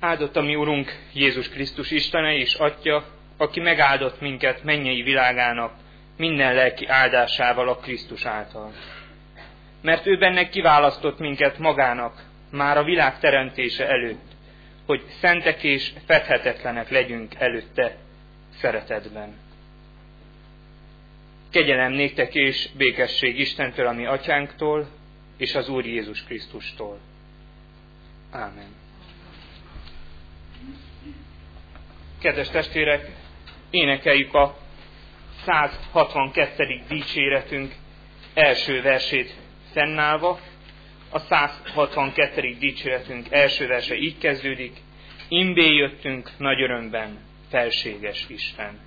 Áldott a mi Urunk Jézus Krisztus Istene és Atya, aki megáldott minket mennyei világának minden lelki áldásával a Krisztus által. Mert ő benne kiválasztott minket magának már a világ teremtése előtt, hogy szentek és fedhetetlenek legyünk előtte szeretetben. Kegyelem néktek és békesség Istentől, a mi Atyánktól, és az Úr Jézus Krisztustól. Ámen. Kedves testvérek, énekeljük a 162. dicséretünk első versét fennállva. A 162. dicséretünk első verse így kezdődik: Imbé jöttünk nagy örömben, felséges Isten.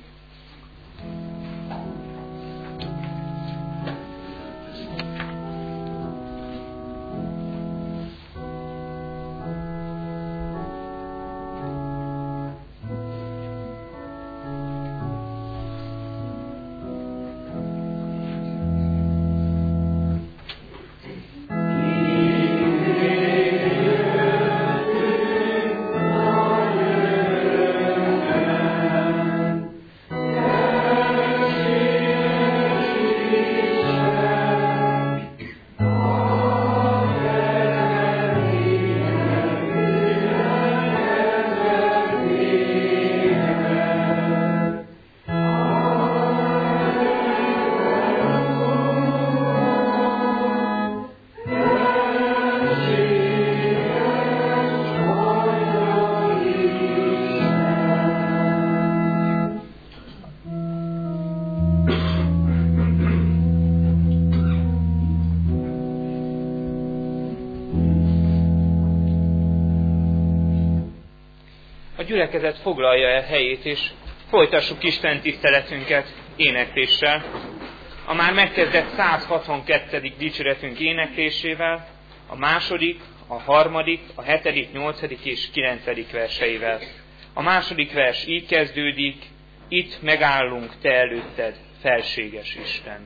A gyülekezet foglalja el helyét, és folytassuk Isten tiszteletünket énekléssel. A már megkezdett 162. dicséretünk éneklésével, a második, a harmadik, a 7., 8. és 9. verseivel. A második vers így kezdődik: Itt megállunk te előtted, felséges Isten.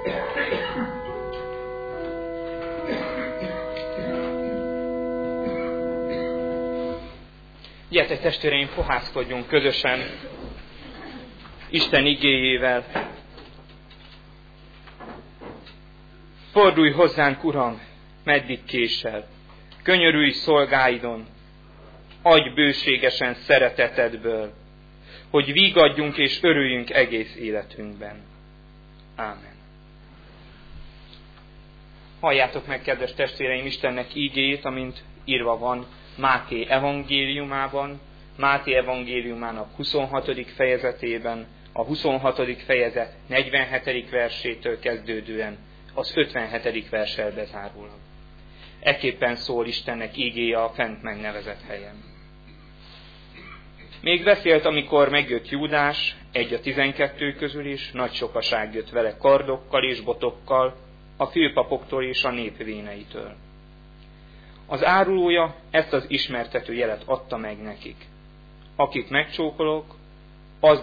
Gyertek, testvéreim, fohászkodjunk közösen Isten igéjével. Fordulj hozzánk, Uram, meddig késel, könyörülj szolgáidon, adj bőségesen szeretetedből, hogy vigadjunk és örüljünk egész életünkben. Ámen. Halljátok meg, kedves testvéreim, Istennek ígéjét, amint írva van Máté evangéliumában, Máté evangéliumának 26. fejezetében, a 26. fejezet 47. versétől kezdődően az 57. verssel bezárólag. Ekképpen szól Istennek ígéje a fent megnevezett helyen. Még beszélt, amikor megjött Júdás, egy a 12 közül is, nagy sokaság jött vele kardokkal és botokkal, a főpapoktól és a nép véneitől. Az árulója ezt az ismertető jelet adta meg nekik. Akit megcsókolok, az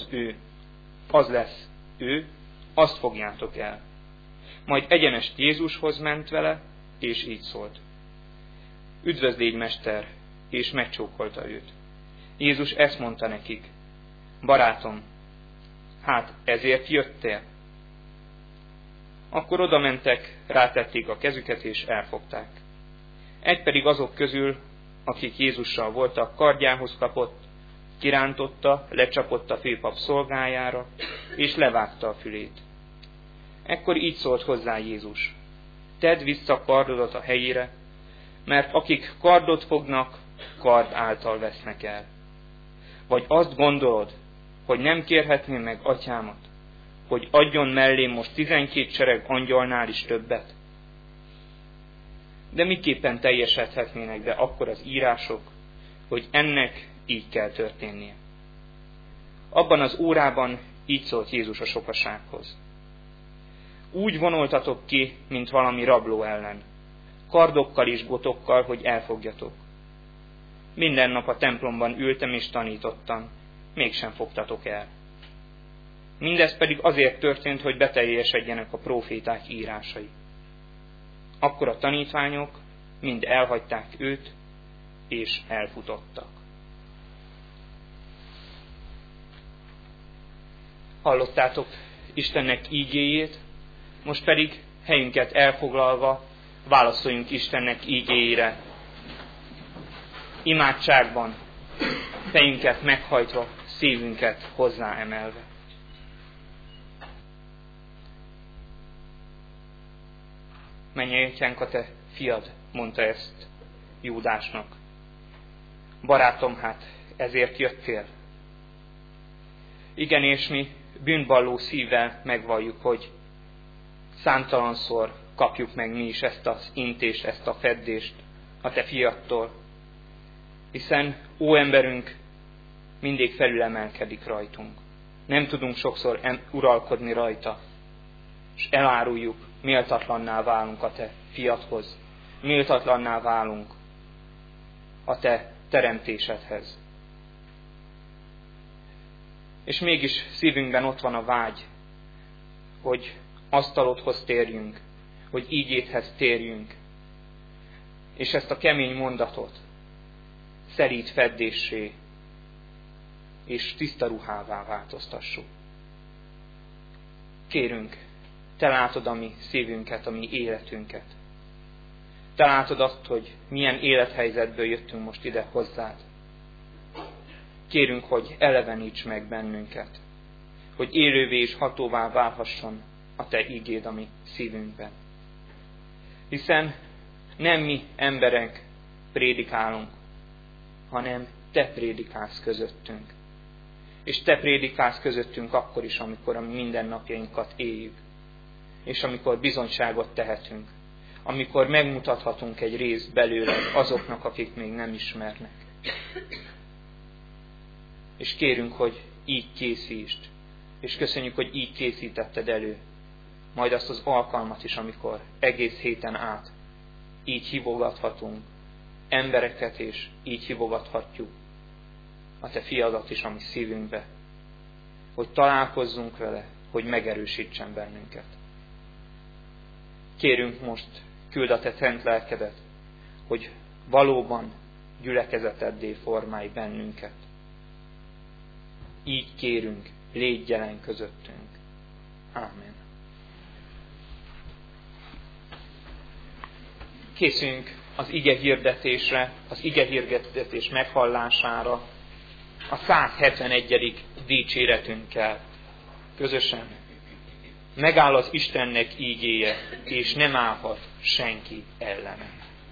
lesz ő, azt fogjátok el. Majd egyenest Jézushoz ment vele, és így szólt. Üdvözlégy, mester, és megcsókolta őt. Jézus ezt mondta nekik. Barátom, hát ezért jöttél? Akkor oda mentek, rátették a kezüket, és elfogták. Egy pedig azok közül, akik Jézussal voltak, kardjához kapott, kirántotta, lecsapott a főpap szolgájára, és levágta a fülét. Ekkor így szólt hozzá Jézus. Tedd vissza kardodat a helyére, mert akik kardot fognak, kard által vesznek el. Vagy azt gondolod, hogy nem kérhetném meg atyámat, hogy adjon mellém most 12 sereg angyalnál is többet? De miképpen teljesedhetnének be akkor az írások, hogy ennek így kell történnie? Abban az órában így szólt Jézus a sokasághoz. Úgy vonultatok ki, mint valami rabló ellen, kardokkal és botokkal, hogy elfogjatok. Minden nap a templomban ültem és tanítottam, mégsem fogtatok el. Mindez pedig azért történt, hogy beteljesedjenek a próféták írásai. Akkor a tanítványok mind elhagyták őt, és elfutottak. Hallottátok Istennek ígéjét, most pedig helyünket elfoglalva válaszoljunk Istennek ígéjére. Imádságban, fejünket meghajtva, szívünket hozzá emelve. Mennyei atyánk, a te fiad, mondta ezt Júdásnak. Barátom, hát ezért jöttél. Igen, és mi bűnvalló szívvel megvalljuk, hogy számtalanszor kapjuk meg mi is ezt az intést, ezt a feddést a te fiattól. Hiszen óemberünk mindig felülemelkedik rajtunk. Nem tudunk sokszor uralkodni rajta, és eláruljuk, méltatlanná válunk a te fiadhoz, méltatlanná válunk a te teremtésedhez. És mégis szívünkben ott van a vágy, hogy asztalodhoz térjünk, hogy ígédhez térjünk, és ezt a kemény mondatot szelíd feddéssé és tiszta ruhává változtassuk. Kérünk, te látod a mi szívünket, a mi életünket. Te látod azt, hogy milyen élethelyzetből jöttünk most ide hozzád. Kérünk, hogy eleveníts meg bennünket, hogy élővé és hatóvá válhasson a te ígéd a mi szívünkben. Hiszen nem mi emberek prédikálunk, hanem te prédikálsz közöttünk. És te prédikálsz közöttünk akkor is, amikor a mindennapjainkat éljük. És amikor bizonyságot tehetünk. Amikor megmutathatunk egy részt belőle azoknak, akik még nem ismernek. És kérünk, hogy így készítsd. És köszönjük, hogy így készítetted elő. Majd azt az alkalmat is, amikor egész héten át így hívogathatunk embereket, és így hívogathatjuk a te fiadat is a mi szívünkbe. Hogy találkozzunk vele, hogy megerősítsen bennünket. Kérünk most, küld a te szent lelkedet, hogy valóban gyülekezeteddé formálj bennünket. Így kérünk, légy jelen közöttünk. Ámen. Készünk az ige hirdetésre, az ige hirdetés meghallására, a 171. dicséretünkkel közösen. Megáll az Istennek ígéje, és nem állhat senki ellene.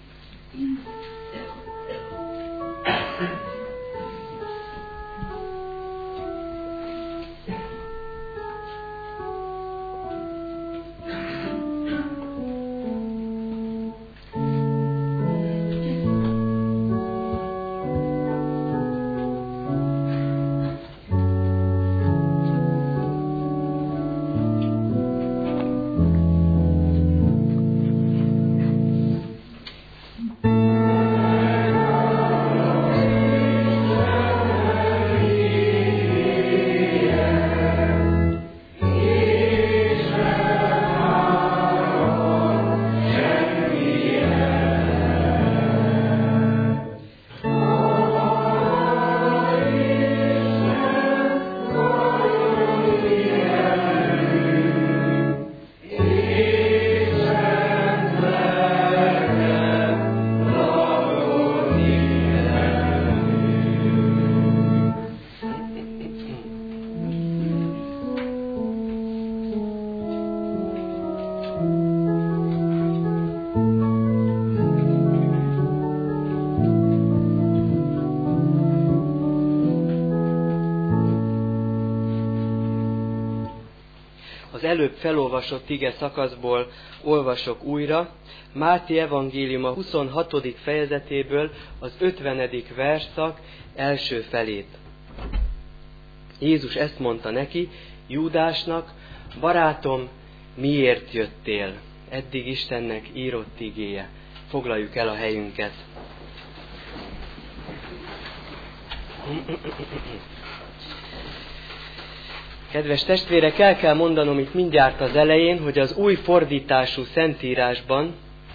Az előbb felolvasott ige szakaszból olvasok újra, Máté evangéliuma 26. fejezetéből az 50. versszak első felét. Jézus ezt mondta neki, Júdásnak, barátom, miért jöttél? Eddig Istennek írott igéje. Foglaljuk el a helyünket. Kedves testvérek, el kell mondanom itt mindjárt az elején, hogy az új fordítású Szentírásban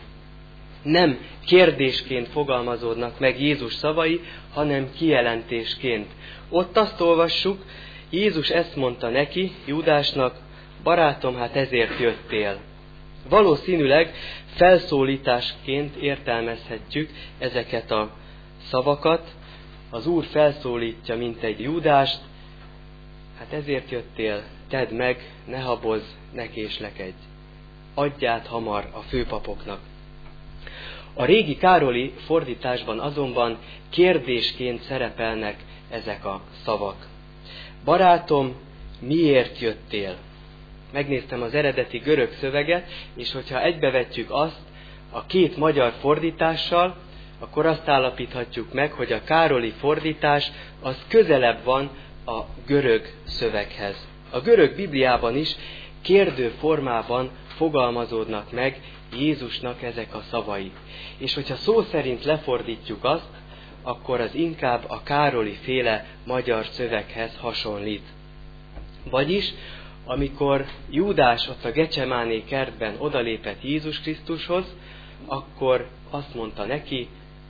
nem kérdésként fogalmazódnak meg Jézus szavai, hanem kijelentésként. Ott azt olvassuk, Jézus ezt mondta neki, Júdásnak, barátom, hát ezért jöttél. Valószínűleg felszólításként értelmezhetjük ezeket a szavakat. Az Úr felszólítja, mint egy Júdást, hát ezért jöttél, tedd meg, ne habozz, ne késlekedj. Adj át hamar a főpapoknak. A régi károli fordításban azonban kérdésként szerepelnek ezek a szavak. Barátom, miért jöttél? Megnéztem az eredeti görög szöveget, és hogyha egybevetjük azt a két magyar fordítással, akkor azt állapíthatjuk meg, hogy a károli fordítás az közelebb van a görög szöveghez. A görög Bibliában is kérdő formában fogalmazódnak meg Jézusnak ezek a szavai. És hogyha szó szerint lefordítjuk azt, akkor az inkább a károli féle magyar szöveghez hasonlít. Vagyis, amikor Júdás ott a Gecsemáné kertben odalépett Jézus Krisztushoz, akkor azt mondta neki,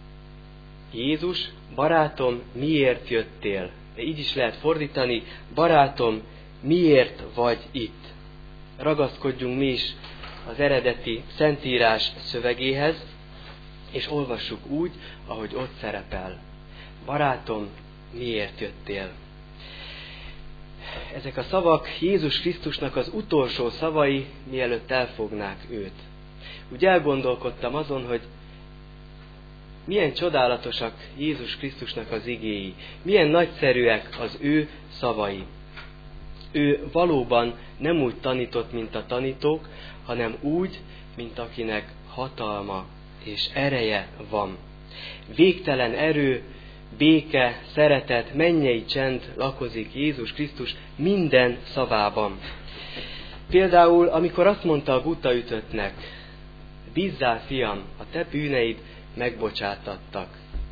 Jézus, barátom, miért jöttél? De így is lehet fordítani, barátom, miért vagy itt? Ragaszkodjunk mi is az eredeti Szentírás szövegéhez, és olvassuk úgy, ahogy ott szerepel. Barátom, miért jöttél? Ezek a szavak Jézus Krisztusnak az utolsó szavai, mielőtt elfognák őt. Úgy elgondolkodtam azon, hogy milyen csodálatosak Jézus Krisztusnak az igéi, milyen nagyszerűek az ő szavai. Ő valóban nem úgy tanított, mint a tanítók, hanem úgy, mint akinek hatalma és ereje van. Végtelen erő, béke, szeretet, mennyei csend lakozik Jézus Krisztus minden szavában. Például, amikor azt mondta a buttaütöttnek, bízzál, fiam, a te bűneid megbocsátattak.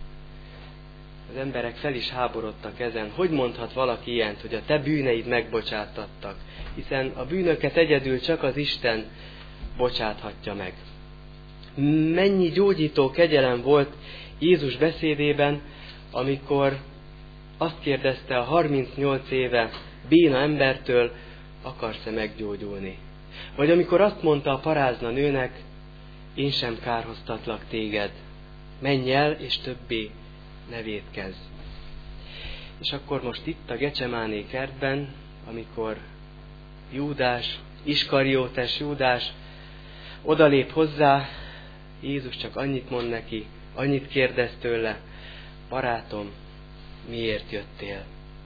Az emberek fel is háborodtak ezen. Hogy mondhat valaki ilyent, hogy a te bűneid megbocsátattak? Hiszen a bűnöket egyedül csak az Isten bocsáthatja meg. Mennyi gyógyító kegyelem volt Jézus beszédében, amikor azt kérdezte a 38 éve béna embertől, akarsz-e meggyógyulni? Vagy amikor azt mondta a parázna nőnek, én sem kárhoztatlak téged, menj el, és többé ne vétkezz. És akkor most itt a Gecsemáné kertben, amikor Júdás, Iskariótes Júdás odalép hozzá, Jézus csak annyit mond neki, annyit kérdez tőle, barátom, miért jöttél?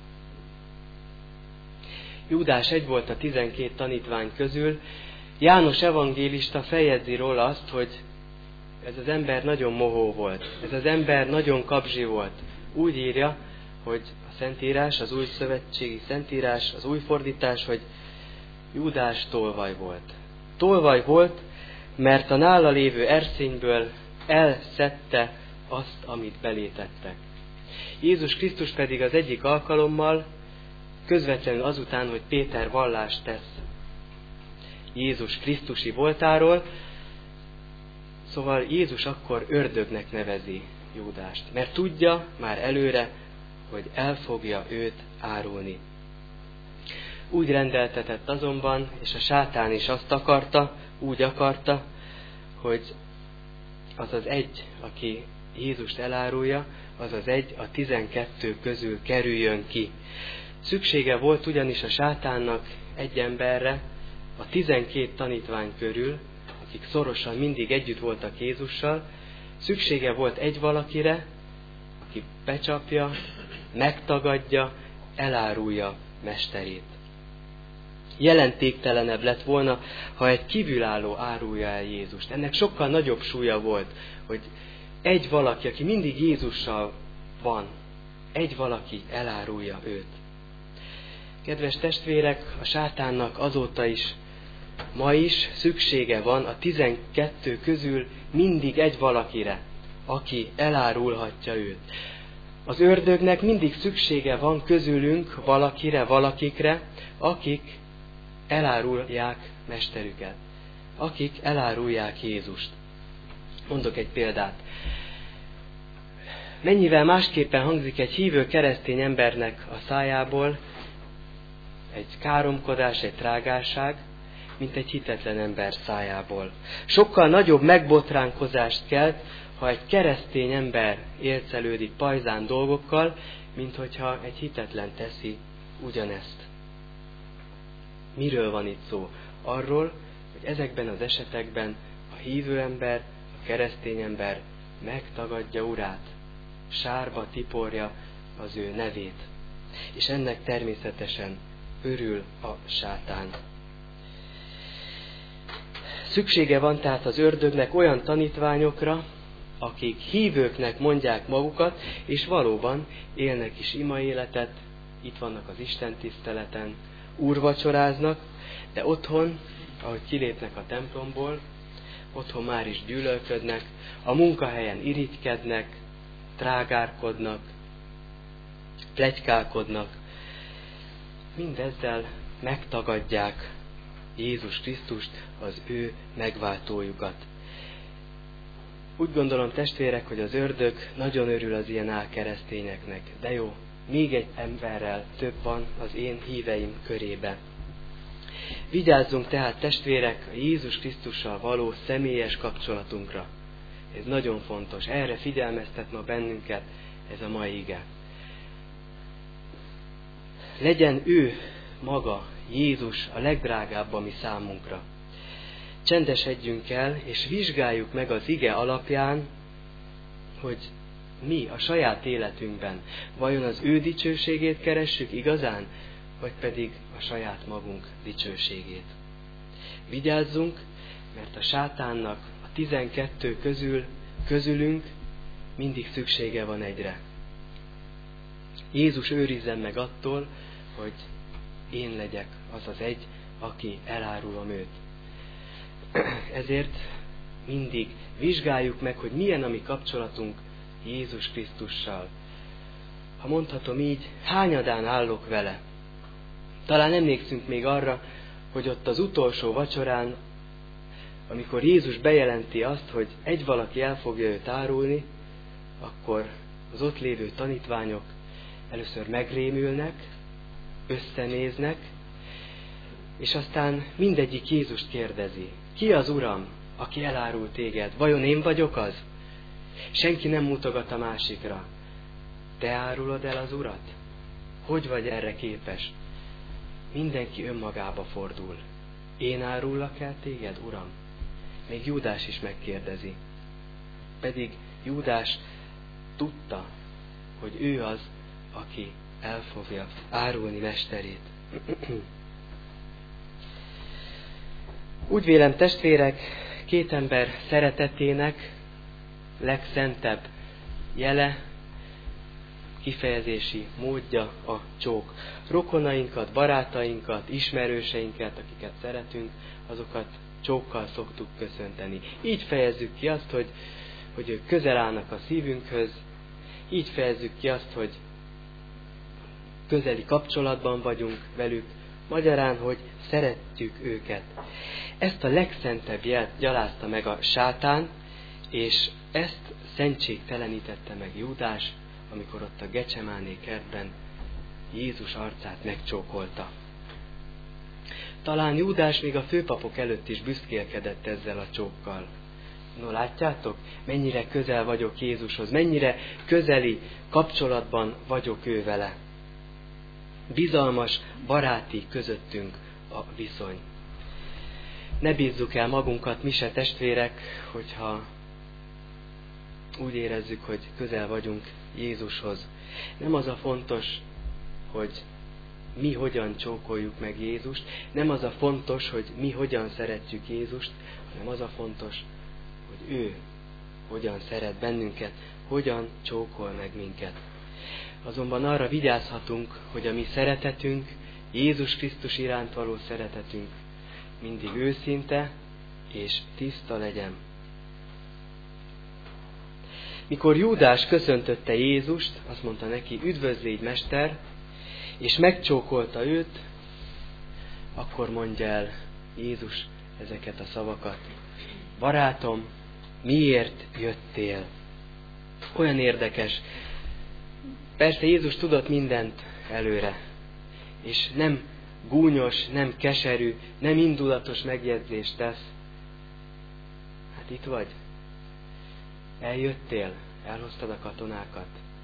Júdás egy volt a 12 tanítvány közül. János evangélista fejezi róla azt, hogy ez az ember nagyon mohó volt, ez az ember nagyon kapzsi volt. Úgy írja, hogy a Szentírás, az új szövetségi Szentírás, az új fordítás, hogy Júdás tolvaj volt. Tolvaj volt, mert a nála lévő erszényből elszedte azt, amit belétettek. Jézus Krisztus pedig az egyik alkalommal, közvetlenül azután, hogy Péter vallást tesz Jézus Krisztusi voltáról, szóval Jézus akkor ördögnek nevezi Júdást, mert tudja már előre, hogy el fogja őt árulni. Úgy rendeltetett azonban, és a sátán is azt akarta, úgy akarta, hogy az az egy, aki Jézust elárulja, az az egy a 12 közül kerüljön ki. Szüksége volt ugyanis a sátánnak egy emberre, a 12 tanítvány körül, akik szorosan mindig együtt voltak Jézussal, szüksége volt egy valakire, aki becsapja, megtagadja, elárulja mesterét. Jelentéktelenebb lett volna, ha egy kívülálló árulja el Jézust. Ennek sokkal nagyobb súlya volt, hogy egy valaki, aki mindig Jézussal van, egy valaki elárulja őt. Kedves testvérek, a sátánnak azóta is, ma is szüksége van a 12 közül mindig egy valakire, aki elárulhatja őt. Az ördögnek mindig szüksége van közülünk valakire, valakikre, akik elárulják mesterüket, akik elárulják Jézust. Mondok egy példát. Mennyivel másképpen hangzik egy hívő keresztény embernek a szájából egy káromkodás, egy trágárság, mint egy hitetlen ember szájából. Sokkal nagyobb megbotránkozást kelt, ha egy keresztény ember élcelődik pajzán dolgokkal, mint hogyha egy hitetlen teszi ugyanezt. Miről van itt szó? Arról, hogy ezekben az esetekben a hívő ember, a keresztény ember megtagadja Urát, sárba tiporja az ő nevét. És ennek természetesen örül a sátán. Szüksége van tehát az ördögnek olyan tanítványokra, akik hívőknek mondják magukat, és valóban élnek is ima életet, itt vannak az Isten tiszteleten, úrvacsoráznak, de otthon, ahogy kilépnek a templomból, otthon már is gyűlölködnek, a munkahelyen irigykednek, trágárkodnak, pletykálkodnak. Mindezzel megtagadják Jézus Krisztust, az ő megváltójukat. Úgy gondolom, testvérek, hogy az ördög nagyon örül az ilyen álkeresztényeknek. De jó, még egy emberrel több van az én híveim körébe. Vigyázzunk tehát, testvérek, a Jézus Krisztussal való személyes kapcsolatunkra. Ez nagyon fontos. Erre figyelmeztet ma bennünket ez a mai ige. Legyen ő maga, Jézus, a legdrágább a mi számunkra. Csendesedjünk el, és vizsgáljuk meg az ige alapján, hogy mi a saját életünkben vajon az ő dicsőségét keressük igazán, vagy pedig a saját magunk dicsőségét. Vigyázzunk, mert a sátánnak a 12 közülünk mindig szüksége van egyre. Jézus őrizzen meg attól, hogy én legyek az az egy, aki elárulom őt. Ezért mindig vizsgáljuk meg, hogy milyen a mi kapcsolatunk Jézus Krisztussal. Ha mondhatom így, hányadán állok vele? Talán emlékszünk még arra, hogy ott az utolsó vacsorán amikor Jézus bejelenti azt, hogy egy valaki el fogja őt árulni, akkor az ott lévő tanítványok először megrémülnek, összenéznek, és aztán mindegyik Jézust kérdezi: ki az Uram, aki elárul téged? Vajon én vagyok az? Senki nem mutogat a másikra. Te árulod el az Urat? Hogy vagy erre képes? Mindenki önmagába fordul. Én árullak el téged, Uram? Még Júdás is megkérdezi. Pedig Júdás tudta, hogy ő az, aki el fogja árulni mesterét. Úgy vélem, testvérek, két ember szeretetének legszentebb jele, kifejezési módja a csók. Rokonainkat, barátainkat, ismerőseinket, akiket szeretünk, azokat csókkal szoktuk köszönteni. Így fejezzük ki azt, hogy ők közel állnak a szívünkhöz, így fejezzük ki azt, hogy közeli kapcsolatban vagyunk velük, magyarán, hogy szeretjük őket. Ezt a legszentebb jelt gyalázta meg a sátán, és ezt szentségtelenítette meg Júdás, amikor ott a Gecsemáné kertben Jézus arcát megcsókolta. Talán Júdás még a főpapok előtt is büszkélkedett ezzel a csókkal. No, látjátok, mennyire közel vagyok Jézushoz, mennyire közeli kapcsolatban vagyok ő vele. Bizalmas, baráti közöttünk a viszony. Ne bízzuk el magunkat, mi se testvérek, hogyha úgy érezzük, hogy közel vagyunk Jézushoz. Nem az a fontos, hogy mi hogyan csókoljuk meg Jézust, nem az a fontos, hogy mi hogyan szeretjük Jézust, hanem az a fontos, hogy ő hogyan szeret bennünket, hogyan csókol meg minket. Azonban arra vigyázhatunk, hogy a mi szeretetünk, Jézus Krisztus iránt való szeretetünk mindig őszinte és tiszta legyen. Mikor Júdás köszöntötte Jézust, azt mondta neki: üdvözlégy, Mester, és megcsókolta őt, akkor mondja el Jézus ezeket a szavakat: barátom, miért jöttél? Olyan érdekes. Persze Jézus tudott mindent előre, és nem gúnyos, nem keserű, nem indulatos megjegyzést tesz. Hát itt vagy. Eljöttél, elhoztad a katonákat.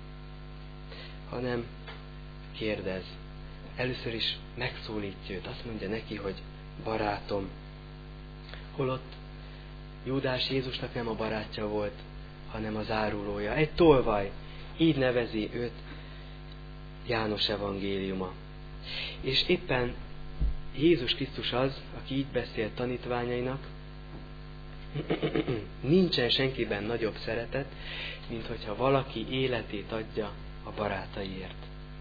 Hanem kérdez. Először is megszólítja őt, azt mondja neki, hogy barátom. Holott Júdás Jézusnak nem a barátja volt, hanem az árulója. Egy tolvaj. Így nevezi őt János evangéliuma. És éppen Jézus Krisztus az, aki így beszél tanítványainak: nincsen senkiben nagyobb szeretet, mint hogyha valaki életét adja a barátaiért.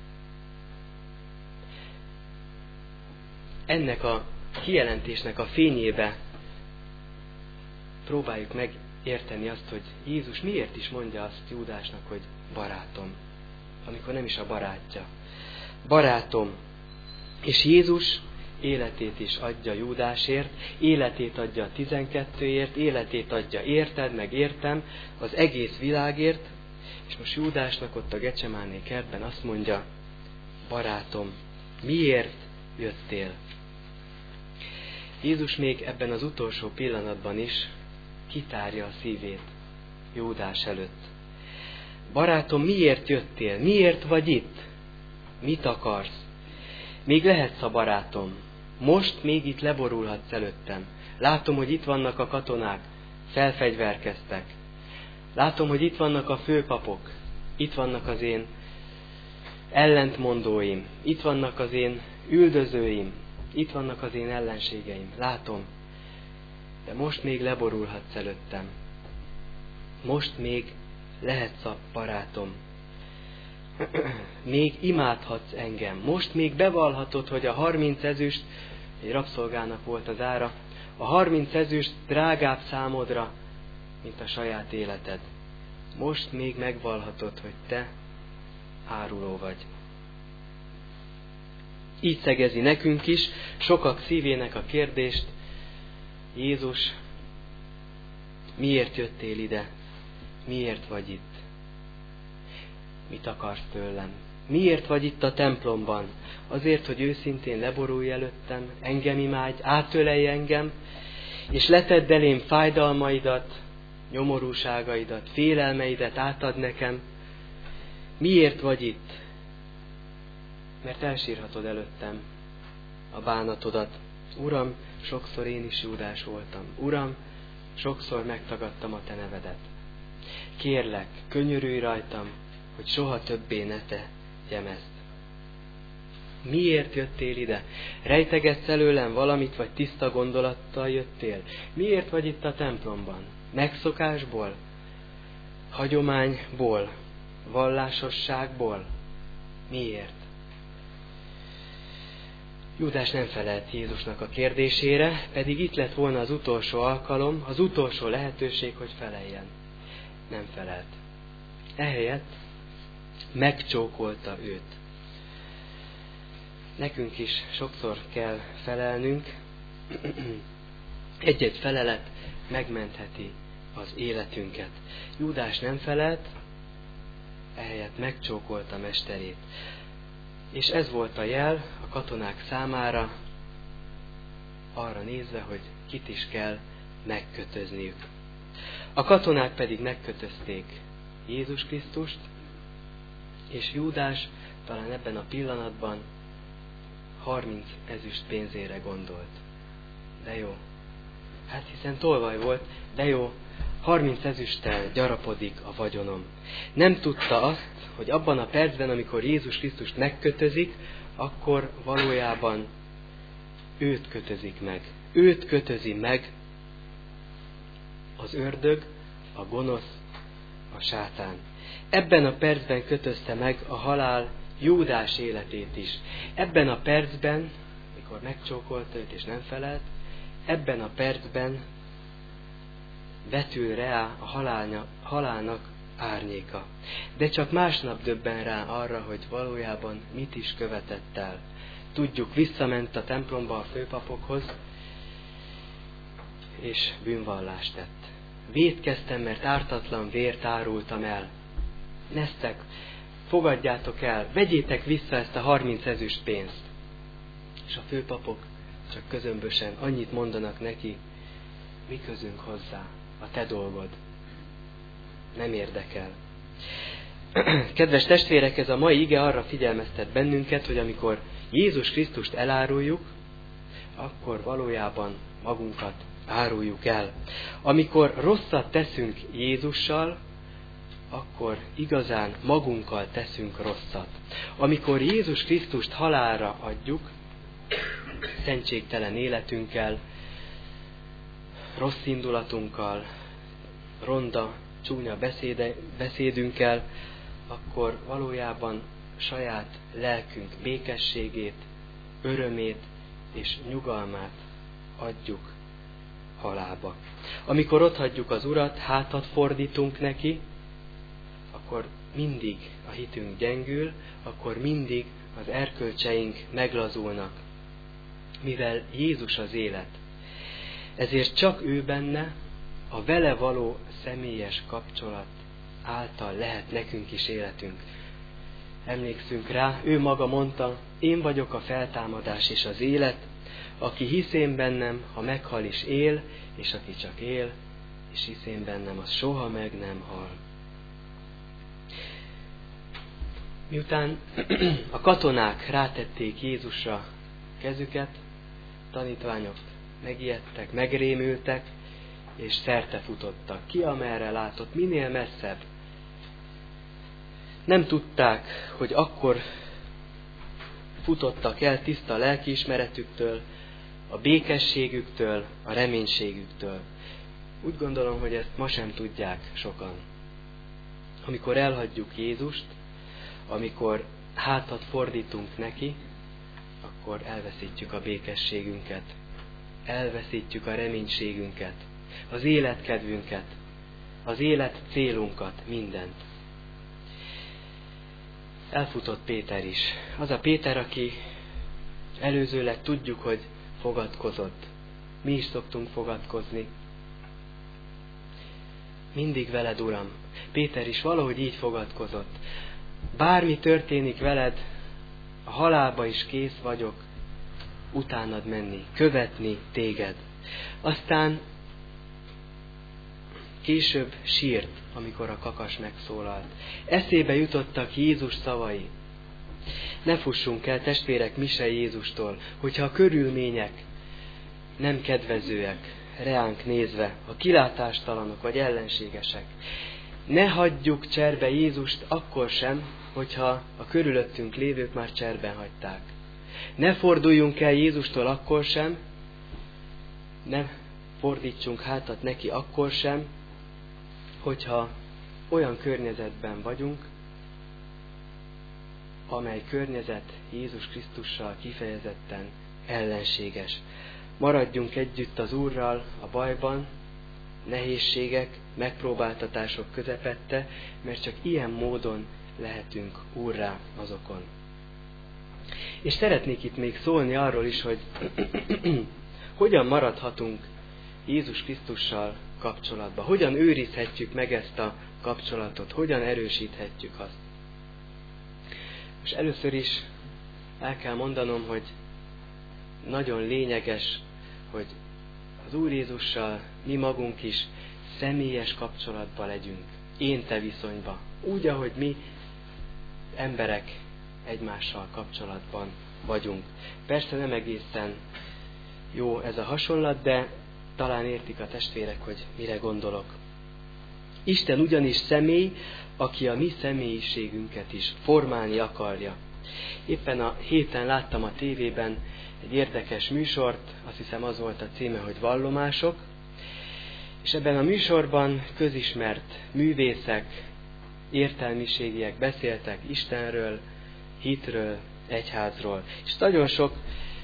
Ennek a kijelentésnek a fényébe próbáljuk megérteni azt, hogy Jézus miért is mondja azt Júdásnak, hogy barátom, amikor nem is a barátja. Barátom. És Jézus életét is adja Júdásért, életét adja a 12-ért, életét adja érted, meg értem, az egész világért, és most Júdásnak ott a Gecsemáné kertben azt mondja: barátom, miért jöttél? Jézus még ebben az utolsó pillanatban is kitárja a szívét Júdás előtt. Barátom, miért jöttél? Miért vagy itt? Mit akarsz? Még lehetsz a barátom. Most még itt leborulhatsz előttem. Látom, hogy itt vannak a katonák, felfegyverkeztek. Látom, hogy itt vannak a főpapok, itt vannak az én ellentmondóim, itt vannak az én üldözőim, itt vannak az én ellenségeim. Látom, de most még leborulhatsz előttem. Most még lehetsz a barátom. Még imádhatsz engem. Most még bevallhatod, hogy a 30 ezüst, egy rabszolgának volt az ára, a 30 ezüst drágább számodra, mint a saját életed. Most még megvallhatod, hogy te áruló vagy. Így szegezi nekünk is sokak szívének a kérdést Jézus: miért jöttél ide? Miért vagy itt? Mit akarsz tőlem? Miért vagy itt a templomban? Azért, hogy őszintén leborulj előttem, engem imádj, átölelj engem, és letedd elém fájdalmaidat, nyomorúságaidat, félelmeidet, átad nekem. Miért vagy itt? Mert elsírhatod előttem a bánatodat. Uram, sokszor én is Júdás voltam. Uram, sokszor megtagadtam a te nevedet. Kérlek, könyörülj rajtam, hogy soha többé ne tegyem ezt. Miért jöttél ide? Rejtegetsz előlem valamit, vagy tiszta gondolattal jöttél? Miért vagy itt a templomban? Megszokásból? Hagyományból? Vallásosságból? Miért? Júdás nem felelt Jézusnak a kérdésére, pedig itt lett volna az utolsó alkalom, az utolsó lehetőség, hogy feleljen. Nem felelt. Ehelyett megcsókolta őt. Nekünk is sokszor kell felelnünk. Egy-egy felelet megmentheti az életünket. Júdás nem felelt, ehelyett megcsókolta mesterét. És ez volt a jel a katonák számára, arra nézve, hogy kit is kell megkötözniük. A katonák pedig megkötözték Jézus Krisztust, és Júdás talán ebben a pillanatban 30 ezüst pénzére gondolt. De jó, hát hiszen tolvaj volt, de jó, 30 ezüsttel gyarapodik a vagyonom. Nem tudta azt, hogy abban a percben, amikor Jézus Krisztust megkötözik, akkor valójában őt kötözik meg. Őt kötözi meg az ördög, a gonosz, a sátán. Ebben a percben kötözte meg a halál Júdás életét is. Ebben a percben, mikor megcsókolta őt és nem felelt, ebben a percben vetül rá a halálnak árnyéka. De csak másnap döbben rá arra, hogy valójában mit is követett el. Tudjuk, visszament a templomba a főpapokhoz, és bűnvallást tett. Vétkeztem, mert ártatlan vért árultam el. Neztek, fogadjátok el, vegyétek vissza ezt a 30 ezüst pénzt. És a főpapok csak közömbösen annyit mondanak neki, mi közünk hozzá, a te dolgod. Nem érdekel. Kedves testvérek, ez a mai ige arra figyelmeztet bennünket, hogy amikor Jézus Krisztust eláruljuk, akkor valójában magunkat áruljuk el. Amikor rosszat teszünk Jézussal, akkor igazán magunkkal teszünk rosszat. Amikor Jézus Krisztust halálra adjuk, szentségtelen életünkkel, rossz indulatunkkal, ronda, csúnya beszédünkkel, akkor valójában saját lelkünk békességét, örömét és nyugalmát adjuk halálba. Amikor otthagyjuk az Urat, hátat fordítunk neki, akkor mindig a hitünk gyengül, akkor mindig az erkölcseink meglazulnak, mivel Jézus az élet. Ezért csak ő benne, a vele való személyes kapcsolat által lehet nekünk is életünk. Emlékszünk rá, ő maga mondta, én vagyok a feltámadás és az élet, aki hisz én bennem, ha meghal is él, és aki csak él, és hisz én bennem, az soha meg nem hal. Miután a katonák rátették Jézusra kezüket, tanítványok megijedtek, megrémültek, és szertefutottak. Ki amerre látott, minél messzebb. Nem tudták, hogy akkor futottak el tiszta lelkiismeretüktől, a békességüktől, a reménységüktől. Úgy gondolom, hogy ezt ma sem tudják sokan. Amikor elhagyjuk Jézust, amikor hátat fordítunk neki, akkor elveszítjük a békességünket, elveszítjük a reménységünket, az életkedvünket, az élet célunkat, mindent. Elfutott Péter is. Az a Péter, aki előzőleg tudjuk, hogy fogadkozott. Mi is szoktunk fogadkozni. mindig veled, Uram. Péter is valahogy így fogadkozott. Bármi történik veled, a halálba is kész vagyok utánad menni, követni téged. Aztán később sírt, amikor a kakas megszólalt. Eszébe jutottak Jézus szavai. Ne fussunk el, testvérek, mi se Jézustól, hogyha a körülmények nem kedvezőek, reánk nézve, a kilátástalanok vagy ellenségesek. Ne hagyjuk cserbe Jézust akkor sem, hogyha a körülöttünk lévők már cserben hagyták. Ne forduljunk el Jézustól akkor sem, ne fordítsunk hátat neki akkor sem, hogyha olyan környezetben vagyunk, amely környezet Jézus Krisztussal kifejezetten ellenséges. Maradjunk együtt az Úrral a bajban, nehézségek, megpróbáltatások közepette, mert csak ilyen módon lehetünk Úrrá azokon. És szeretnék itt még szólni arról is, hogy hogyan maradhatunk Jézus Krisztussal kapcsolatban, hogyan őrizhetjük meg ezt a kapcsolatot, hogyan erősíthetjük azt. És először is el kell mondanom, hogy nagyon lényeges, hogy az Úr Jézussal mi magunk is személyes kapcsolatban legyünk, én-te viszonyban, úgy, ahogy mi emberek egymással kapcsolatban vagyunk. Persze nem egészen jó ez a hasonlat, de talán értik a testvérek, hogy mire gondolok. Isten ugyanis személy, aki a mi személyiségünket is formálni akarja. Éppen a héten láttam a tévében egy érdekes műsort, azt hiszem az volt a címe, hogy Vallomások, és ebben a műsorban közismert művészek, értelmiségiek beszéltek Istenről, hitről, egyházról, és nagyon sok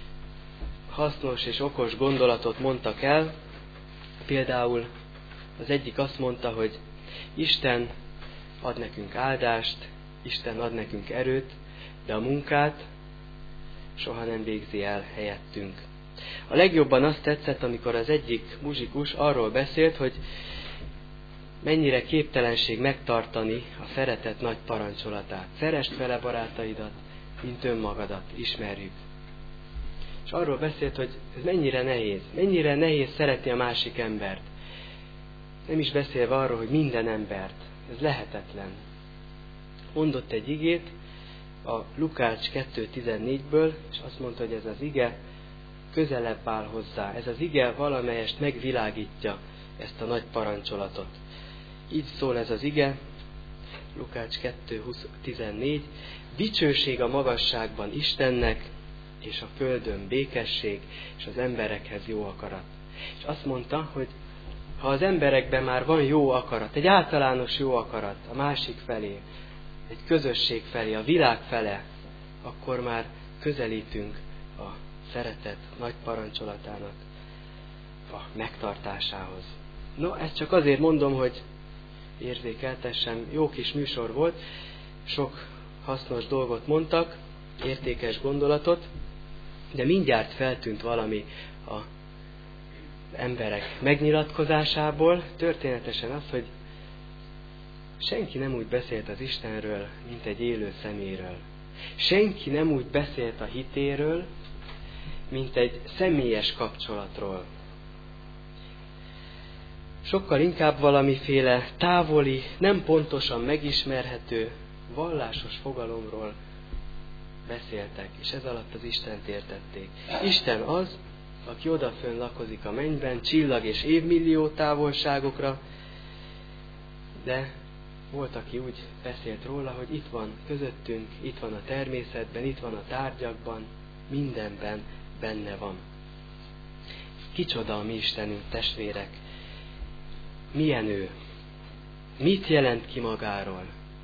hasznos és okos gondolatot mondtak el. Például az egyik azt mondta, hogy Isten ad nekünk áldást, Isten ad nekünk erőt, de a munkát soha nem végzi el helyettünk. A legjobban azt tetszett, amikor az egyik muzsikus arról beszélt, hogy mennyire képtelenség megtartani a szeretet nagy parancsolatát. Szeresd vele barátaidat, mint önmagadat, ismerjük. És arról beszélt, hogy ez mennyire nehéz szeretni a másik embert. Nem is beszélve arról, hogy minden embert. Ez lehetetlen. Mondott egy igét a Lukács 2.14-ből, és azt mondta, hogy ez az ige közelebb áll hozzá. Ez az ige valamelyest megvilágítja ezt a nagy parancsolatot. Így szól ez az ige, Lukács 2.14, dicsőség a magasságban Istennek, és a földön békesség, és az emberekhez jó akarat. És azt mondta, hogy ha az emberekben már van jó akarat, egy általános jó akarat a másik felé, egy közösség felé, a világ fele, akkor már közelítünk a szeretet nagy parancsolatának a megtartásához. No, ezt csak azért mondom, hogy érzékeltessem, jó kis műsor volt, sok hasznos dolgot mondtak, értékes gondolatot, de mindjárt feltűnt valami az emberek megnyilatkozásából, történetesen az, hogy senki nem úgy beszélt az Istenről, mint egy élő szeméről. Senki nem úgy beszélt a hitéről, mint egy személyes kapcsolatról. Sokkal inkább valamiféle távoli, nem pontosan megismerhető, vallásos fogalomról beszéltek, és ez alatt az Istent értették. Isten az, aki odafönn lakozik a mennyben, csillag és évmillió távolságokra, de volt, aki úgy beszélt róla, hogy itt van közöttünk, itt van a természetben, itt van a tárgyakban, mindenben benne van. Kicsoda a mi Istenünk, testvérek? Milyen ő? Mit jelent ki magáról?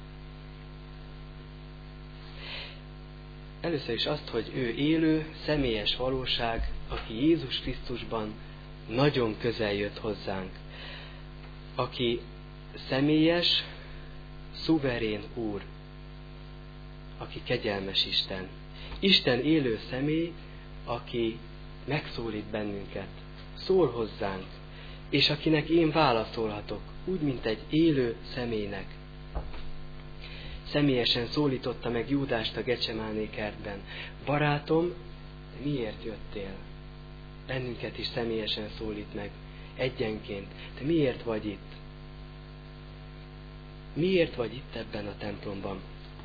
Először is azt, hogy ő élő, személyes valóság, aki Jézus Krisztusban nagyon közel jött hozzánk. Aki személyes, szuverén Úr, aki kegyelmes Isten. Isten élő személy, aki megszólít bennünket, szól hozzánk, és akinek én válaszolhatok úgy, mint egy élő személynek. Személyesen szólította meg Júdást a Gecsemáné kertben. Barátom, te miért jöttél? Bennünket is személyesen szólít meg, egyenként. Te miért vagy itt? Miért vagy itt ebben a templomban?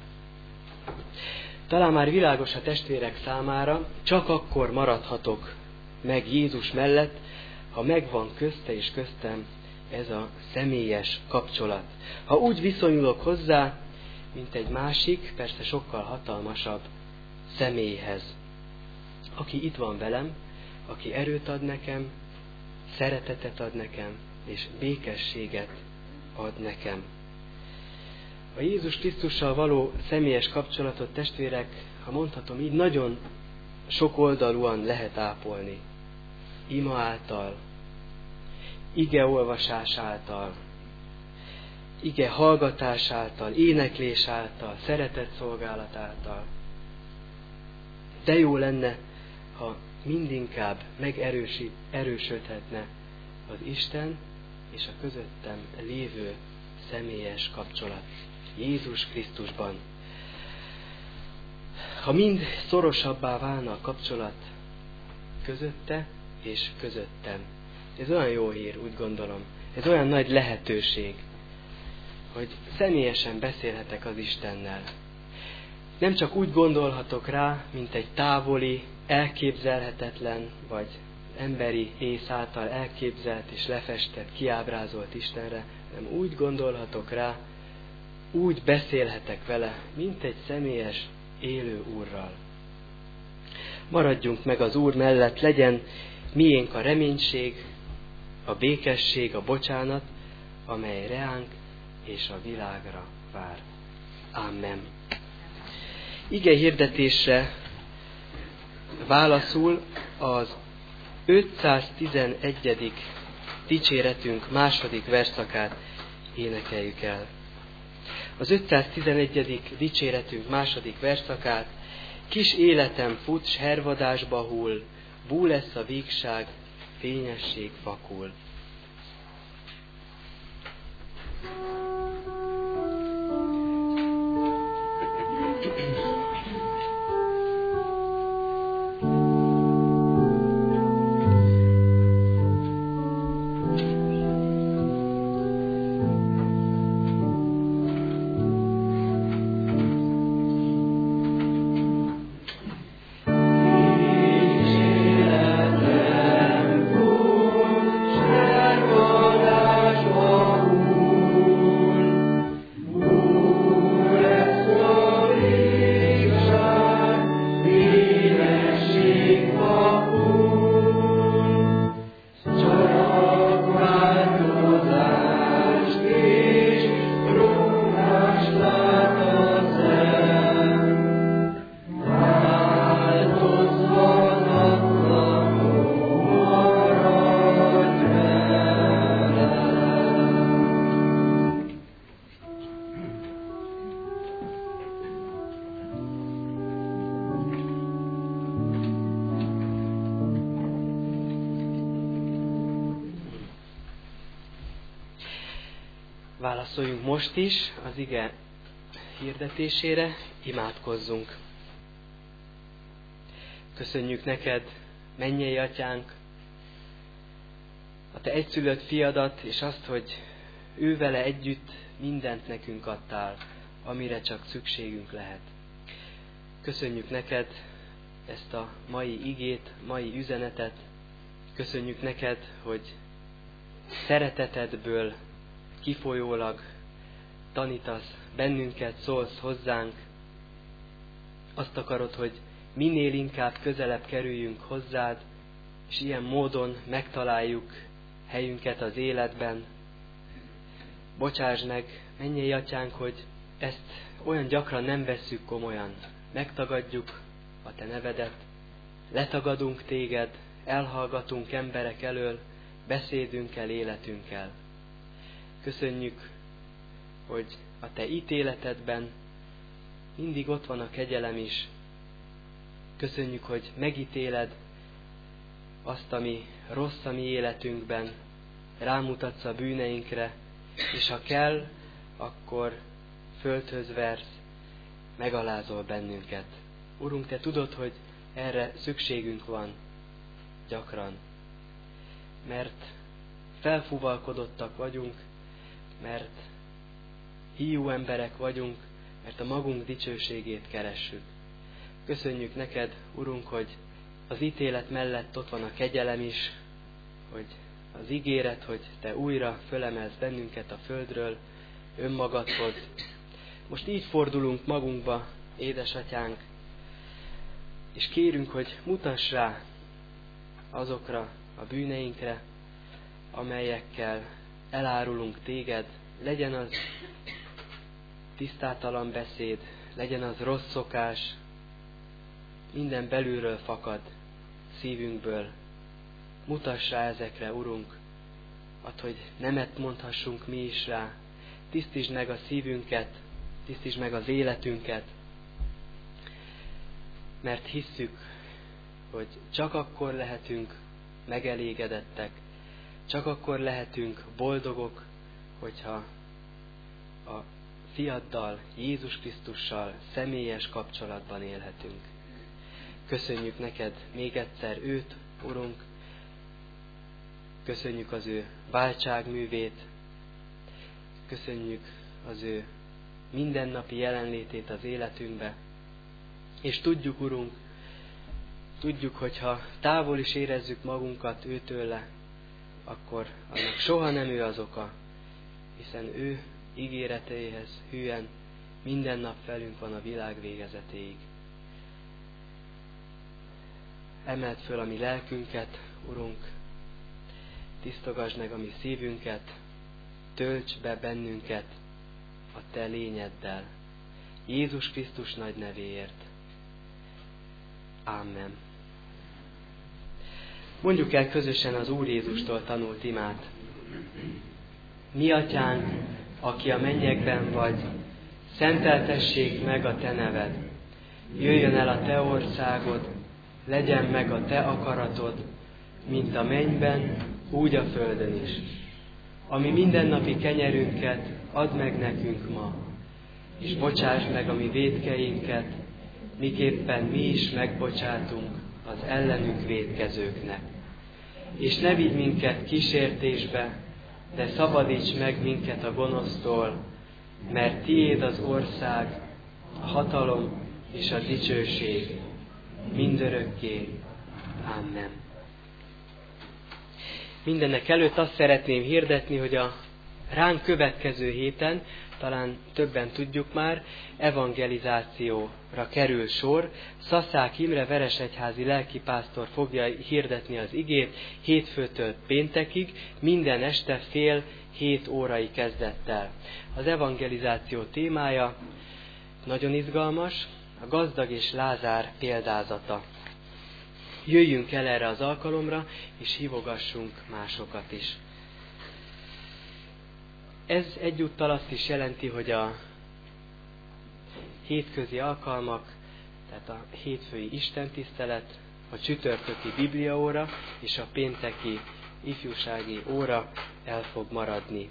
Talán már világos a testvérek számára, csak akkor maradhatok meg Jézus mellett, ha megvan közte és köztem ez a személyes kapcsolat. Ha úgy viszonyulok hozzá, mint egy másik, persze sokkal hatalmasabb személyhez, aki itt van velem, aki erőt ad nekem, szeretetet ad nekem, és békességet ad nekem. A Jézus Krisztussal való személyes kapcsolatot, testvérek, ha mondhatom így, nagyon sokoldalúan lehet ápolni. Ima által, igeolvasás által, ige hallgatás által, éneklés által, szeretetszolgálat által. De jó lenne, ha mindinkább megerősödhetne az Isten és a közöttem lévő személyes kapcsolat Jézus Krisztusban. Ha mind szorosabbá válna a kapcsolat közötte és közöttem. Ez olyan jó hír, úgy gondolom. Ez olyan nagy lehetőség, hogy személyesen beszélhetek az Istennel. Nem csak úgy gondolhatok rá, mint egy távoli, elképzelhetetlen, vagy emberi ész által elképzelt és lefestett, kiábrázolt Istenre, hanem úgy gondolhatok rá, úgy beszélhetek vele, mint egy személyes, élő Úrral. Maradjunk meg az Úr mellett, legyen miénk a reménység, a békesség, a bocsánat, amely reánk és a világra vár. Amen. Ige hirdetésre válaszul az 511. dicséretünk második versszakát énekeljük el. Az 511. dicséretünk második versszakát: kis életem fut, s hervadásba hull, bú lesz a vígság, fényesség fakul. Válaszoljunk most is az ige hirdetésére, imádkozzunk. Köszönjük neked, mennyei atyánk, a te egyszülött fiadat, és azt, hogy ő vele együtt mindent nekünk adtál, amire csak szükségünk lehet. Köszönjük neked ezt a mai igét, mai üzenetet. Köszönjük neked, hogy szeretetedből kifolyólag tanítasz bennünket, szólsz hozzánk. Azt akarod, hogy minél inkább közelebb kerüljünk hozzád, és ilyen módon megtaláljuk helyünket az életben. Bocsáss meg, mennyei atyánk, hogy ezt olyan gyakran nem vesszük komolyan. Megtagadjuk a te nevedet, letagadunk téged, elhallgatunk emberek elől, beszédünkkel, életünkkel. Köszönjük, hogy a te ítéletedben mindig ott van a kegyelem is. Köszönjük, hogy megítéled azt, ami rossz a mi életünkben, rámutatsz a bűneinkre, és ha kell, akkor földhöz versz, megalázol bennünket. Urunk, Te tudod, hogy erre szükségünk van gyakran, mert felfúvalkodottak vagyunk, mert hiú emberek vagyunk, mert a magunk dicsőségét keressük. Köszönjük neked, Urunk, hogy az ítélet mellett ott van a kegyelem is, hogy az ígéret, hogy Te újra fölemelsz bennünket a földről, önmagadhoz. Most így fordulunk magunkba, édesatyánk, és kérünk, hogy mutass rá azokra a bűneinkre, amelyekkel elárulunk téged, legyen az tisztátalan beszéd, legyen az rossz szokás, minden belülről fakad szívünkből. Mutass rá ezekre, Urunk, add, hogy nemet mondhassunk mi is rá. Tisztítsd meg a szívünket, tisztítsd meg az életünket, mert hisszük, hogy csak akkor lehetünk megelégedettek, csak akkor lehetünk boldogok, hogyha a Fiaddal, Jézus Krisztussal személyes kapcsolatban élhetünk. Köszönjük neked még egyszer őt, Urunk, köszönjük az ő váltságművét, köszönjük az ő mindennapi jelenlétét az életünkbe, és tudjuk, Urunk, tudjuk, hogyha távol is érezzük magunkat őtőle, akkor annak soha nem ő az oka, hiszen ő ígéreteihez hűen minden nap velünk van a világ végezetéig. Emeld föl a mi lelkünket, Urunk, tisztogasd meg a mi szívünket, tölts be bennünket a Te lényeddel, Jézus Krisztus nagy nevéért. Amen. Mondjuk el közösen az Úr Jézustól tanult imát. Mi atyánk, aki a mennyekben vagy, szenteltessék meg a Te neved. Jöjjön el a Te országod, legyen meg a Te akaratod, mint a mennyben, úgy a földön is. Ami mindennapi kenyerünket add meg nekünk ma, és bocsásd meg a mi vétkeinket, miképpen mi is megbocsátunk az ellenünk vétkezőknek. És ne vigy minket kísértésbe, de szabadíts meg minket a gonosztól, mert tiéd az ország, a hatalom és a dicsőség mindörökké. Amen. Mindenek előtt azt szeretném hirdetni, hogy a ránk következő héten, talán többen tudjuk már, evangelizációra kerül sor. Szaszák Imre veresegyházi lelkipásztor fogja hirdetni az igét hétfőtől péntekig, minden este 6:30 kezdettel. Az evangelizáció témája nagyon izgalmas, a gazdag és Lázár példázata. Jöjjünk el erre az alkalomra, és hívogassunk másokat is. Ez egyúttal azt is jelenti, hogy a hétközi alkalmak, tehát a hétfői istentisztelet, a csütörtöki bibliaóra és a pénteki ifjúsági óra el fog maradni.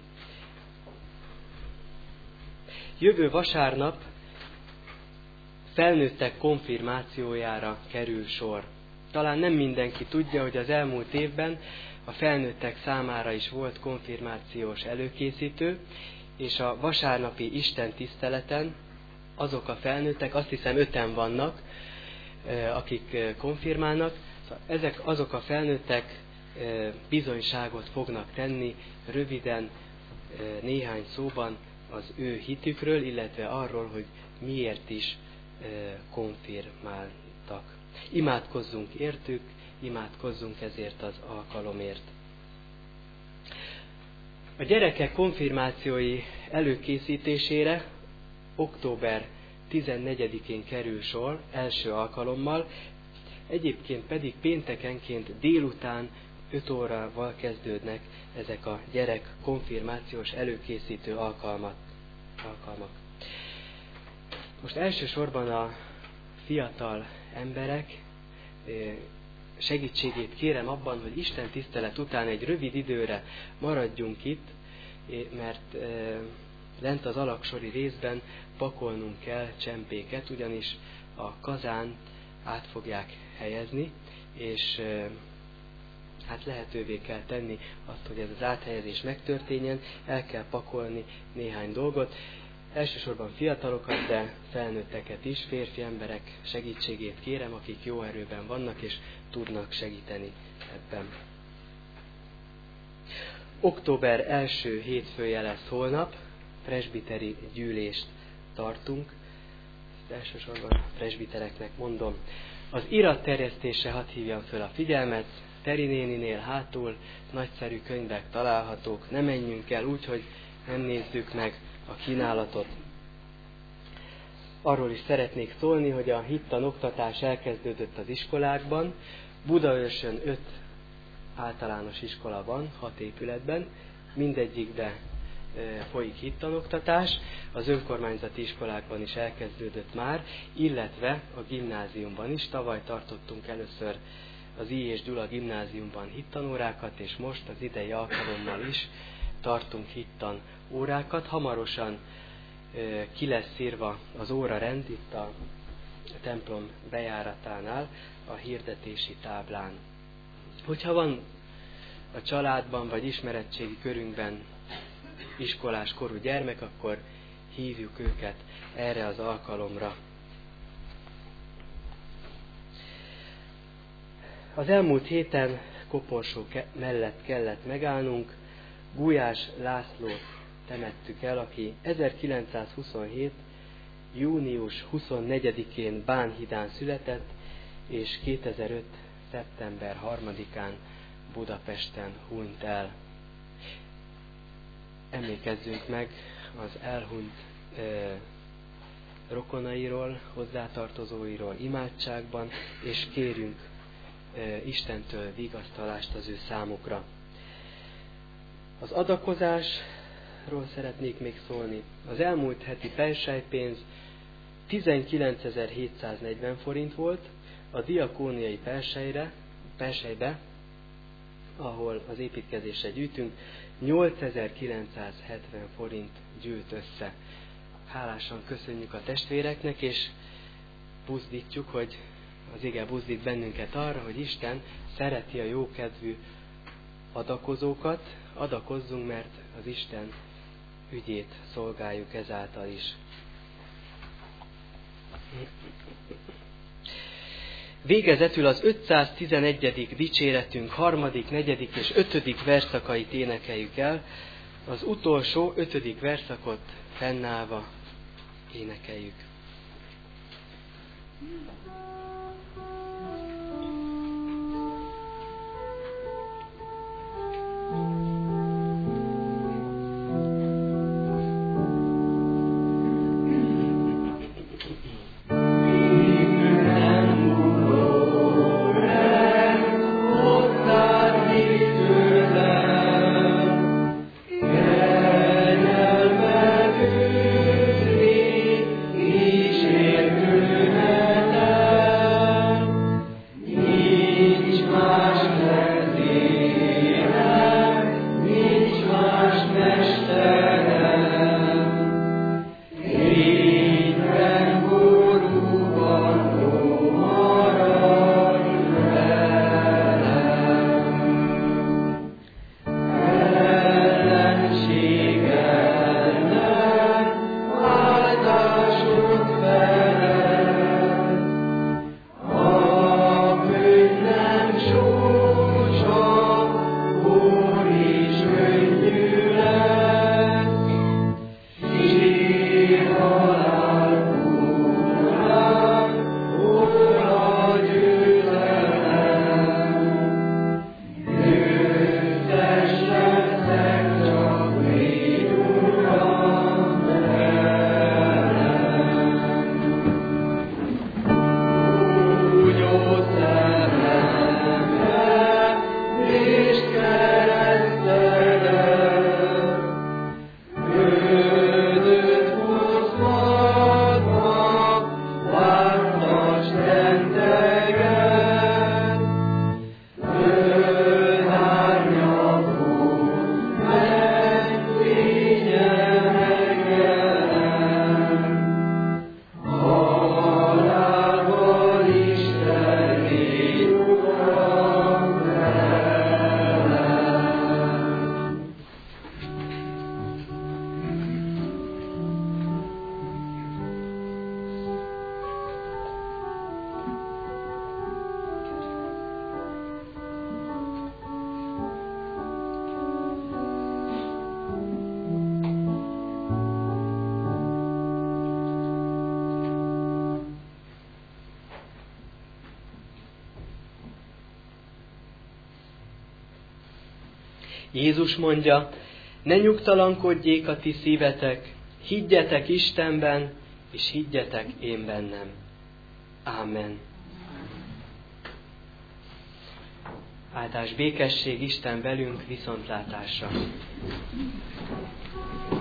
Jövő vasárnap felnőttek konfirmációjára kerül sor. Talán nem mindenki tudja, hogy az elmúlt évben a felnőttek számára is volt konfirmációs előkészítő, és a vasárnapi istentiszteleten azok a felnőttek, azt hiszem 5-en vannak, akik konfirmálnak, ezek azok a felnőttek bizonyságot fognak tenni röviden, néhány szóban az ő hitükről, illetve arról, hogy miért is konfirmáltak. Imádkozzunk értük, imádkozzunk ezért az alkalomért. A gyerekek konfirmációi előkészítésére október 14-én kerül sor első alkalommal, egyébként pedig péntekenként délután 5 órával kezdődnek ezek a gyerek konfirmációs előkészítő alkalmak. Most elsősorban a fiatal emberek segítségét kérem abban, hogy Isten tisztelet után egy rövid időre maradjunk itt, mert lent az alaksori részben pakolnunk kell csempéket, ugyanis a kazánt át fogják helyezni, és hát lehetővé kell tenni azt, hogy ez az áthelyezés megtörténjen, el kell pakolni néhány dolgot, elsősorban fiatalokat, de felnőtteket is, férfi emberek segítségét kérem, akik jó erőben vannak és tudnak segíteni ebben. Október első hétfője lesz holnap, presbiteri gyűlést tartunk, ezt elsősorban a presbitereknek mondom. Az irat terjesztésre hadd hívjam föl a figyelmet, Teri néninél hátul nagyszerű könyvek találhatók, ne menjünk el úgy, hogy nem nézzük meg a kínálatot. Arról is szeretnék szólni, hogy a hittanoktatás elkezdődött az iskolákban. Budaörsön 5 általános iskola van, 6 épületben, mindegyikben folyik hittanoktatás, az önkormányzati iskolákban is elkezdődött már, illetve a gimnáziumban is. Tavaly tartottunk először az I. és Gyula gimnáziumban hittanórákat, és most az idei alkalommal is tartunk hittan órákat. Hamarosan ki lesz írva az órarend itt a templom bejáratánál, a hirdetési táblán. Hogyha van a családban vagy ismeretségi körünkben iskolás korú gyermek, akkor hívjuk őket erre az alkalomra. Az elmúlt héten koporsó mellett kellett megállnunk, Gulyás Lászlót temettük el, aki 1927. június 24-én Bánhidán született, és 2005. szeptember 3-án Budapesten hunyt el. Emlékezzünk meg az elhunyt rokonairól, hozzátartozóiról imádságban, és kérjünk Istentől vigasztalást az ő számukra. Az adakozásról szeretnék még szólni. Az elmúlt heti perselypénz 19.740 forint volt, a diakóniai perselybe, ahol az építkezésre gyűjtünk, 8.970 forint gyűlt össze. Hálásan köszönjük a testvéreknek, és buzdítjuk, hogy az ige buzdít bennünket arra, hogy Isten szereti a jókedvű adakozókat. Adakozzunk, mert az Isten ügyét szolgáljuk ezáltal is. Végezetül az 511. dicséretünk 3., 4. és 5. verszakait énekeljük el. Az utolsó 5. verszakot fennállva énekeljük. Kísértőnetek, Jézus mondja, ne nyugtalankodjék a ti szívetek, higgyetek Istenben, és higgyetek én bennem. Ámen. Áldás békesség, Isten velünk, viszontlátásra.